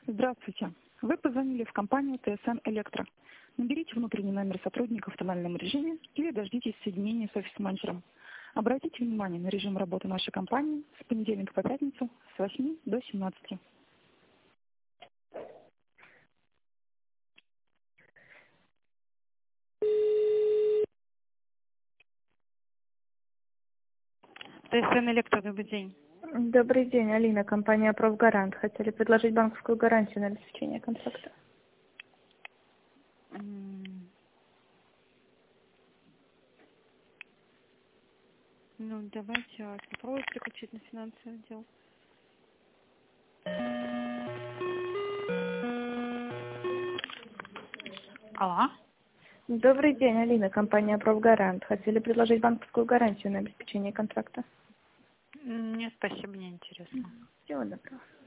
Здравствуйте. Вы позвонили в компанию ТСН Электро. Наберите внутренний номер сотрудника в тональном режиме или дождитесь соединения с офис-менеджером. Обратите внимание на режим работы нашей компании с понедельника по пятницу с 8 до 17. ТСН Электро, добрый день. Добрый день, Алина, компания «Профгарант». Хотели предложить банковскую гарантию на обеспечение контракта. Ну, давайте попробуйте переключить на финансовый отдел. Алло. Добрый день, Алина, компания «Профгарант». Хотели предложить банковскую гарантию на обеспечение контракта. Нет, спасибо, не интересно. Всего доброго.